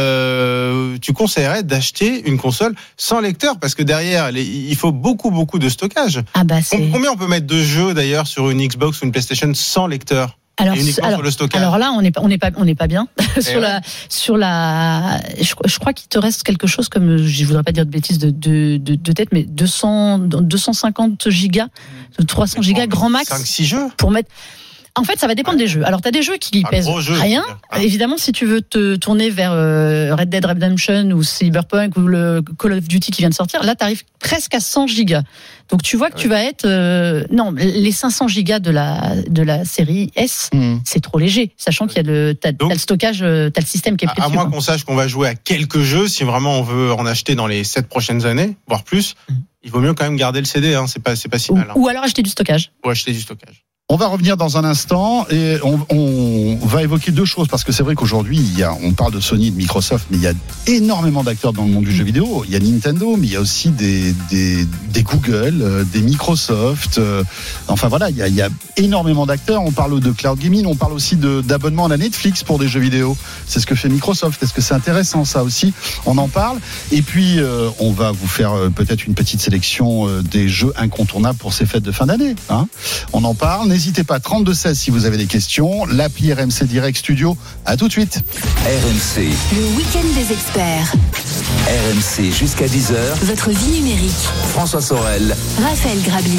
euh, tu conseillerais d'acheter une console sans lecteur ? Parce que derrière, les, il faut beaucoup, beaucoup de stockage. Ah bah c'est... Combien on peut mettre de jeux d'ailleurs sur une Xbox ou une PlayStation sans lecteur ? Alors, alors, alors là, on n'est pas, on n'est pas, on n'est pas bien sur ouais. la, sur la. Je, je crois qu'il te reste quelque chose comme, je voudrais pas dire de bêtises de, de, de, de tête, mais deux cents, deux cent cinquante gigas, trois cents gigas grand max. cinq six jeux. Pour mettre. En fait, ça va dépendre ouais. des jeux. Alors, tu as des jeux qui un pèsent jeu, rien. Ah. Évidemment, si tu veux te tourner vers euh, Red Dead Redemption ou Cyberpunk ou le Call of Duty qui vient de sortir, là, tu arrives presque à cent gigas. Donc, tu vois que ouais. tu vas être... Euh, non, les cinq cents gigas de la, de la série S, mmh. c'est trop léger. Sachant qu'il y a le, t'as, Donc, t'as le stockage, t'as le système qui est précieux. À moins qu'on sache qu'on va jouer à quelques jeux, si vraiment on veut en acheter dans les sept prochaines années, voire plus, mmh. il vaut mieux quand même garder le C D. Hein, c'est pas, c'est pas si ou, mal. Hein. Ou alors acheter du stockage. Ou acheter du stockage. On va revenir dans un instant et on, on va évoquer deux choses parce que c'est vrai qu'aujourd'hui il y a, on parle de Sony, de Microsoft, mais il y a énormément d'acteurs dans le monde du jeu vidéo. Il y a Nintendo, mais il y a aussi des, des, des Google, des Microsoft. Euh, enfin voilà, il y, a, il y a énormément d'acteurs. On parle de cloud gaming, on parle aussi de, d'abonnement à la Netflix pour des jeux vidéo. C'est ce que fait Microsoft. Est-ce que c'est intéressant ça aussi ? On en parle. Et puis euh, on va vous faire euh, peut-être une petite sélection euh, des jeux incontournables pour ces fêtes de fin d'année. Hein ? On en parle. N'hésitez pas, trente-deux seize si vous avez des questions. L'appli R M C Direct Studio. À tout de suite. R M C. Le week-end des experts. R M C jusqu'à dix heures. Votre vie numérique. François Sorel. Raphaël Grabli.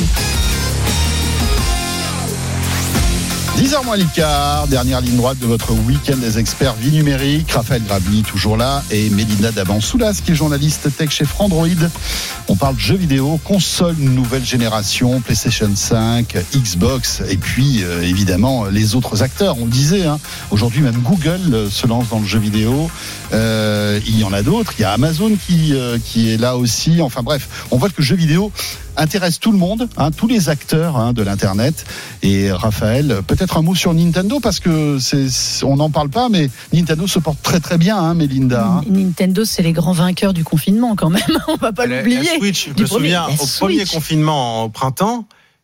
dix heures moins le quart, dernière ligne droite de votre week-end des experts vie numérique. Raphaël Grabli, toujours là, et Mélina Daban-Soulas, qui est journaliste tech chez Frandroid. On parle jeux vidéo, console nouvelle génération, PlayStation cinq, Xbox, et puis euh, évidemment les autres acteurs. On le disait, hein, aujourd'hui même Google se lance dans le jeu vidéo. Euh, il y en a d'autres. Il y a Amazon qui, euh, qui est là aussi. Enfin bref, on voit que le jeu vidéo intéresse tout le monde, hein, tous les acteurs hein, de l'internet. Et Raphaël, peut-être un mot sur Nintendo parce que c'est, on n'en parle pas, mais Nintendo se porte très très bien, hein, Mélinda. Hein. Nintendo, c'est les grands vainqueurs du confinement quand même. On va pas la, l'oublier. La Switch, je me souviens, au Switch. Premier confinement au printemps,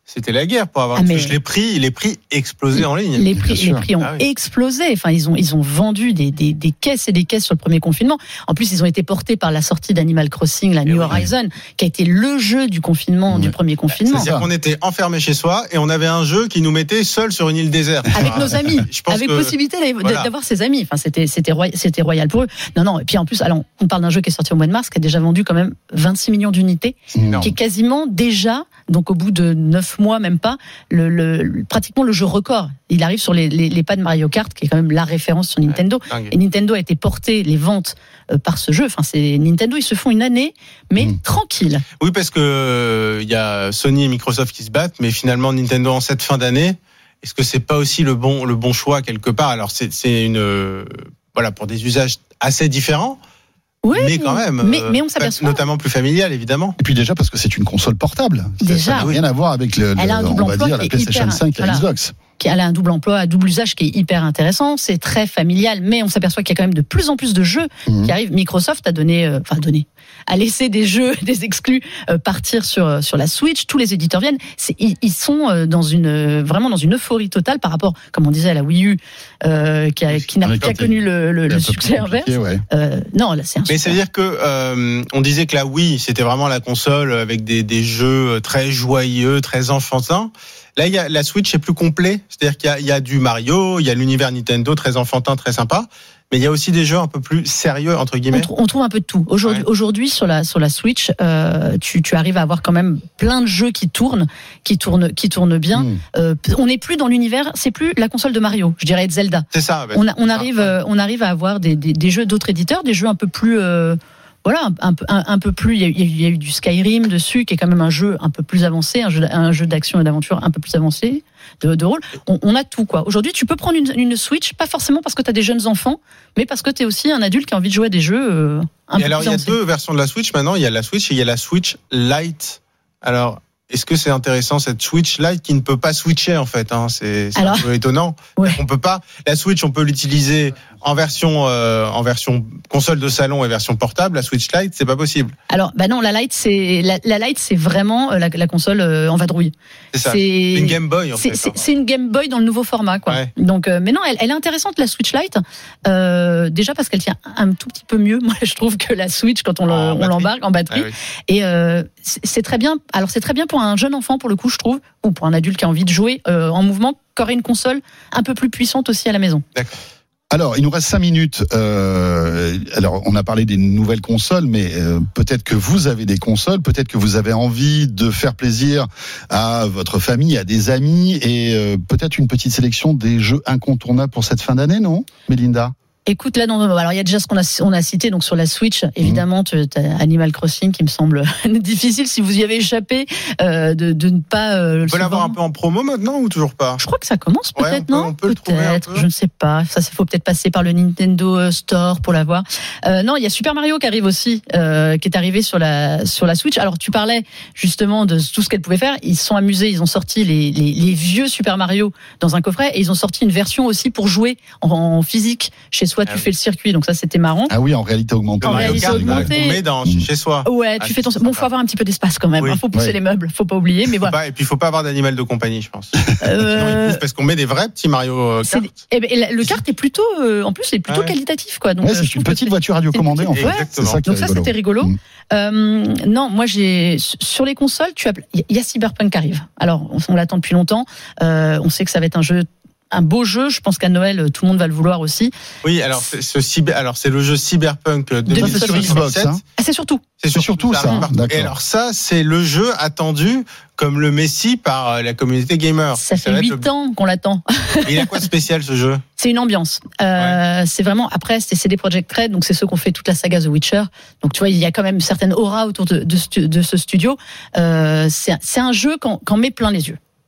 c'était la guerre pour avoir. Ah, mais... les prix, les prix explosaient en ligne. Les prix, les prix ont ah, oui. explosé. Enfin, ils ont, ils ont vendu des, des, des caisses et des caisses sur le premier confinement. En plus, ils ont été portés par la sortie d'Animal Crossing, la et New oui. Horizon, qui a été le jeu du confinement, oui. du premier confinement. C'est-à-dire qu'on était enfermés chez soi et on avait un jeu qui nous mettait seuls sur une île déserte. Avec nos amis, avec que... possibilité d'avoir voilà. ses amis. Enfin, c'était, c'était, roy... c'était royal pour eux. Non, non. Et puis en plus, alors, on parle d'un jeu qui est sorti au mois de mars, qui a déjà vendu quand même vingt-six millions d'unités, qui est quasiment déjà, donc au bout de neuf mois, même pas, le, le, pratiquement le jeu record. Il arrive sur les, les, les pas de Mario Kart, qui est quand même la référence sur Nintendo. Ouais, et Nintendo a été porté les ventes euh, par ce jeu. Enfin, c'est Nintendo, ils se font une année, mais mmh. tranquille. Oui, parce que il euh, y a Sony et Microsoft qui se battent, mais finalement Nintendo en cette fin d'année, est-ce que c'est pas aussi le bon le bon choix quelque part? Alors c'est c'est une euh, voilà pour des usages assez différents. Oui, mais quand même, mais, mais on s'aperçoit. Notamment plus familial, évidemment. Et puis déjà parce que c'est une console portable. Déjà, ça n'a rien à voir avec le, le Elle a un double on va emploi dire la PlayStation hyper, cinq et voilà. la Xbox. Elle a un double emploi à double usage qui est hyper intéressant. C'est très familial, mais on s'aperçoit qu'il y a quand même de plus en plus de jeux mmh. qui arrivent. Microsoft a donné, euh, enfin donné, a laissé des jeux, des exclus euh, partir sur sur la Switch. Tous les éditeurs viennent. C'est, ils, ils sont euh, dans une euh, vraiment dans une euphorie totale par rapport, comme on disait, à la Wii U, euh, qui, a, qui n'a pas connu le, le, le succès inverse. Ouais. Euh, non, là c'est un. Mais ça veut dire que euh, on disait que la Wii c'était vraiment la console avec des des jeux très joyeux, très enfantins. Là, il y a la Switch est plus complet, c'est-à-dire qu'il y a, il y a du Mario, il y a l'univers Nintendo très enfantin, très sympa, mais il y a aussi des jeux un peu plus sérieux entre guillemets. On, tr- on trouve un peu de tout. Aujourd'hui, ouais. aujourd'hui sur la sur la Switch, euh, tu tu arrives à avoir quand même plein de jeux qui tournent, qui tournent, qui tournent bien. Mmh. Euh, on n'est plus dans l'univers, c'est plus la console de Mario, je dirais de Zelda. C'est ça. On, a, on arrive, euh, on arrive à avoir des, des des jeux d'autres éditeurs, des jeux un peu plus euh, Voilà, un, un peu, un, un peu plus. Il y, a, il y a eu du Skyrim dessus, qui est quand même un jeu un peu plus avancé, un jeu, un jeu d'action et d'aventure un peu plus avancé, de, de rôle. On, on a tout, quoi. Aujourd'hui, tu peux prendre une, une Switch, pas forcément parce que tu as des jeunes enfants, mais parce que tu es aussi un adulte qui a envie de jouer à des jeux euh, un et peu alors, plus avancés. Il y a deux versions de la Switch maintenant. Il y a la Switch et il y a la Switch Lite. Alors, est-ce que c'est intéressant cette Switch Lite qui ne peut pas switcher en fait hein, c'est, c'est Alors, un peu étonnant. Ouais. On peut pas. La Switch, on peut l'utiliser en version euh, en version console de salon et version portable. La Switch Lite, c'est pas possible. Alors, bah non, la Lite, c'est la, la Lite, c'est vraiment la, la console euh, en vadrouille. C'est ça. C'est une Game Boy en c'est, fait. C'est, c'est une Game Boy dans le nouveau format, quoi. Ouais. Donc, euh, mais non, elle, elle est intéressante la Switch Lite. Euh, déjà parce qu'elle tient un tout petit peu mieux, moi je trouve que la Switch quand on, oh, le, on l'embarque en batterie. Ah, oui. Et euh, c'est, c'est très bien. Alors c'est très bien pour un jeune enfant pour le coup, je trouve, ou pour un adulte qui a envie de jouer euh, en mouvement, qu'aurait une console un peu plus puissante aussi à la maison. D'accord. Alors, il nous reste cinq minutes. Euh, alors, on a parlé des nouvelles consoles, mais euh, peut-être que vous avez des consoles, peut-être que vous avez envie de faire plaisir à votre famille, à des amis, et euh, peut-être une petite sélection des jeux incontournables pour cette fin d'année, non, Mélinda ? Écoute, là, non, alors il y a déjà ce qu'on a, on a cité, donc sur la Switch, évidemment, tu as Animal Crossing qui me semble difficile si vous y avez échappé euh, de, de ne pas. Euh, on peut l'avoir un peu en promo maintenant ou toujours pas ? Je crois que ça commence peut-être, ouais, on peut, non ? on peut Peut-être, je ne sais pas. Ça, il faut peut-être passer par le Nintendo Store pour l'avoir. Euh, non, il y a Super Mario qui arrive aussi, euh, qui est arrivé sur la sur la Switch. Alors tu parlais justement de tout ce qu'elle pouvait faire. Ils se sont amusés, ils ont sorti les, les, les vieux Super Mario dans un coffret et ils ont sorti une version aussi pour jouer en, en physique chez soi. Tu ah, fais le circuit, donc ça c'était marrant. Ah oui, en réalité augmentée. En réalité augmentée. Mais dans chez soi. Ouais, tu ah, fais ton. Bon, faut avoir un petit peu d'espace quand même. Il oui. faut pousser ouais. les meubles, faut pas oublier. Mais voilà. Pas, et puis il faut pas avoir d'animal de compagnie, je pense. Euh... Sinon, parce qu'on met des vrais petits Mario Kart. Et ben, le kart est plutôt, euh, en plus, est plutôt ouais. qualitatif, quoi. Donc, ouais, c'est une petite voiture radiocommandée en fait. Ouais. C'est ça qui donc ça rigolo. C'était rigolo. Mmh. Euh, non, moi j'ai sur les consoles, tu as, il y a Cyberpunk qui arrive. Alors, on, on l'attend depuis longtemps. Euh, on sait que ça va être un jeu. Un beau jeu, je pense qu'à Noël, tout le monde va le vouloir aussi. Oui, alors c'est, ce cyber, alors c'est le jeu Cyberpunk deux mille soixante-dix-sept. Hein. Ah, c'est surtout. C'est surtout, surtout ça. ça. Et alors ça, c'est le jeu attendu comme le Messi par la communauté gamer. Ça, ça fait huit le... ans qu'on l'attend. Et il a quoi de spécial ce jeu ? C'est une ambiance. Euh, ouais. C'est vraiment après, c'est C D Projekt Red, donc c'est ceux qui ont fait toute la saga The Witcher. Donc tu vois, il y a quand même une certaine aura autour de, de, de ce studio. Euh, c'est, c'est un jeu qu'on, qu'on met plein les yeux.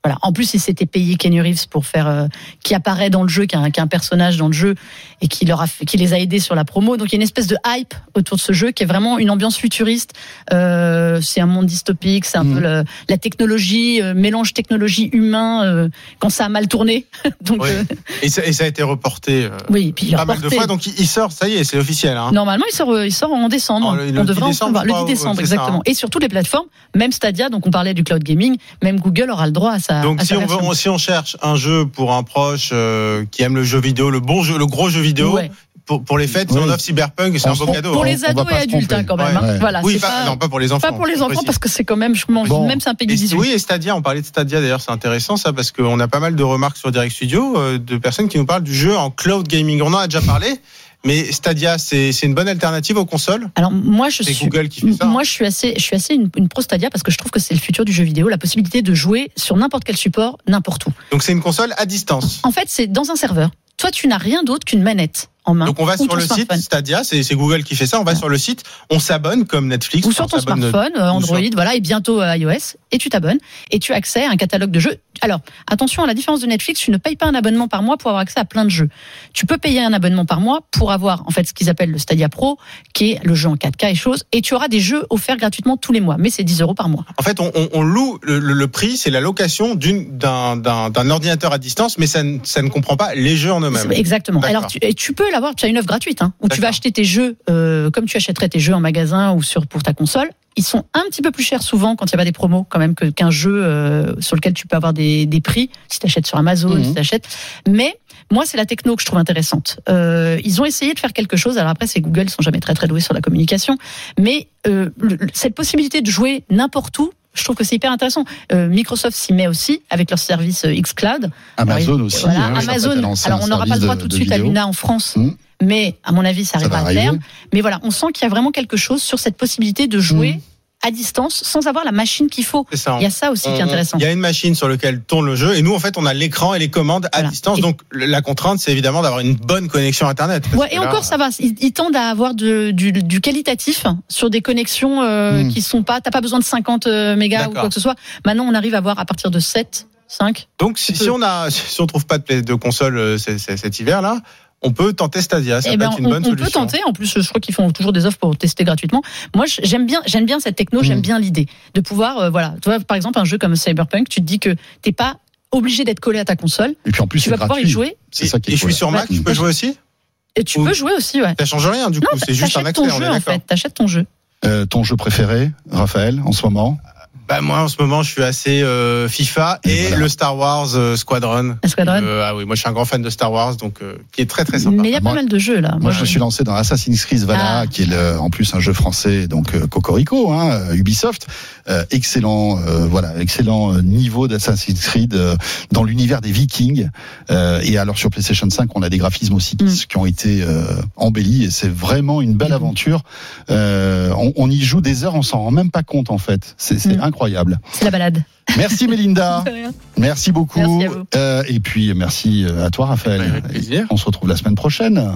Voilà. En plus, ils s'étaient payé Keanu Reeves pour faire, euh, qui apparaît dans le jeu, qui est un, qui est un personnage dans le jeu et qui leur a fait, qui les a aidés sur la promo. Donc il y a une espèce de hype autour de ce jeu qui est vraiment une ambiance futuriste. Euh, c'est un monde dystopique, c'est un mmh. peu le, la technologie, euh, mélange technologie humain euh, quand ça a mal tourné. donc oui. euh, et, ça, et ça a été reporté. Euh, oui, puis pas reporté. mal de fois. Donc il sort, ça y est, c'est officiel. Hein. Normalement, il sort, il sort en décembre. Oh, le, le on devrait en décembre, le dix décembre, exactement. Ça, hein. Et sur toutes les plateformes, même Stadia. Donc on parlait du cloud gaming, même Google aura le droit à sa. Donc à si sa on veut, on, si on cherche un jeu pour un proche euh, qui aime le jeu vidéo, le bon jeu, le gros jeu vidéo. Ouais. Pour, pour les fêtes, oui. on offre Cyberpunk, c'est on un beau cadeau. Pour hein. les ados et adultes, hein, quand même. Ouais. Hein. Voilà, oui, c'est pas, pas, non, pas pour les enfants. Pas pour les enfants, parce que c'est quand même, je mange, bon. même c'est un P G dix-huit. Oui, et Stadia, on parlait de Stadia d'ailleurs, c'est intéressant ça, parce qu'on a pas mal de remarques sur Direct Studio euh, de personnes qui nous parlent du jeu en cloud gaming. On en a déjà parlé. Mais Stadia, c'est, c'est une bonne alternative aux consoles. Alors moi, je c'est suis Google qui fait ça. Moi, je suis assez, je suis assez une, une pro Stadia parce que je trouve que c'est le futur du jeu vidéo, la possibilité de jouer sur n'importe quel support, n'importe où. Donc c'est une console à distance. En fait, c'est dans un serveur. Toi, tu n'as rien d'autre qu'une manette en main. Donc on va sur le site Stadia, c'est, c'est Google qui fait ça. On va ouais. sur le site, on s'abonne comme Netflix. Ou sur ton smartphone, de... Android, sur... voilà, et bientôt euh, iOS. Et tu t'abonnes et tu as accès à un catalogue de jeux. Alors attention, à la différence de Netflix, tu ne payes pas un abonnement par mois pour avoir accès à plein de jeux. Tu peux payer un abonnement par mois pour avoir en fait ce qu'ils appellent le Stadia Pro, qui est le jeu en quatre K et choses. Et tu auras des jeux offerts gratuitement tous les mois, mais c'est dix euros par mois. En fait, on, on, on loue le, le, le prix, c'est la location d'une, d'un, d'un, d'un ordinateur à distance, mais ça ne, ça ne comprend pas les jeux en eux-mêmes. Exactement. D'accord. Alors tu, tu peux l'avoir, tu as une offre gratuite. Hein, où D'accord. tu vas acheter tes jeux euh, comme tu achèterais tes jeux en magasin ou sur pour ta console. Ils sont un petit peu plus chers souvent quand il y a pas des promos quand même que, qu'un jeu euh, sur lequel tu peux avoir des, des prix si tu achètes sur Amazon, mmh. si tu achètes. Mais moi, c'est la techno que je trouve intéressante. Euh, ils ont essayé de faire quelque chose. Alors après, c'est Google, ils sont jamais très très doués sur la communication. Mais euh, le, cette possibilité de jouer n'importe où, je trouve que c'est hyper intéressant. Euh, Microsoft s'y met aussi avec leur service euh, xCloud. Amazon alors, aussi. Voilà, hein, Amazon. Alors on n'aura pas le droit de, tout de suite vidéo. à Luna en France. Mmh. Mais à mon avis, ça arrivera à terme. Mais voilà, on sent qu'il y a vraiment quelque chose sur cette possibilité de jouer mmh. à distance sans avoir la machine qu'il faut. C'est ça, il y a ça aussi on, qui est intéressant. Il y a une machine sur laquelle tourne le jeu et nous, en fait, on a l'écran et les commandes à voilà. distance. Et donc, la contrainte, c'est évidemment d'avoir une bonne connexion Internet. Ouais, et là, encore, ça va. Ils, ils tendent à avoir de, du, du qualitatif sur des connexions euh, mmh. qui sont pas. T'as pas besoin de cinquante mégas D'accord. ou quoi que ce soit. Maintenant, on arrive à avoir à partir de sept, cinq. Donc, si, si on a, si on trouve pas de, de console euh, c'est, c'est, cet hiver-là. On peut tenter Stadia, ça eh peut ben, être une on, bonne on solution. On peut tenter, en plus je crois qu'ils font toujours des offres pour tester gratuitement. Moi j'aime bien, j'aime bien cette techno, mmh. j'aime bien l'idée de pouvoir, euh, voilà, tu vois, par exemple un jeu comme Cyberpunk, tu te dis que t'es pas obligé d'être collé à ta console. Et puis en plus tu vas gratuit. pouvoir y jouer. C'est ça qui est et cool. Je suis sur Mac, ouais. tu peux jouer aussi. Et tu Ou... peux jouer aussi, ouais. Ça change rien du coup, non, c'est juste un accès. Ton jeu, en fait, t'achètes ton jeu. Euh, ton jeu préféré, Raphaël, en ce moment? Bah moi en ce moment je suis assez euh, FIFA et, et voilà. le Star Wars euh, Squadron. Squadron. Euh, ah oui, moi je suis un grand fan de Star Wars donc euh, qui est très très sympa. Mais il y a pas moi, mal de jeux là. Moi, moi je me suis lancé dans Assassin's Creed Valhalla ah. qui est le, en plus un jeu français donc euh, Cocorico hein, Ubisoft. Euh, excellent euh, voilà, excellent niveau d'Assassin's Creed euh, dans l'univers des Vikings euh, et alors sur PlayStation cinq, on a des graphismes aussi mm. qui ont été euh, embellis et c'est vraiment une belle mm. aventure. Euh, on, on y joue des heures, on s'en rend même pas compte en fait. C'est, c'est mm. incroyable. C'est la balade. Merci Mélinda. Merci beaucoup. Merci à vous. Euh, et puis merci à toi Raphaël. Avec plaisir. On se retrouve la semaine prochaine.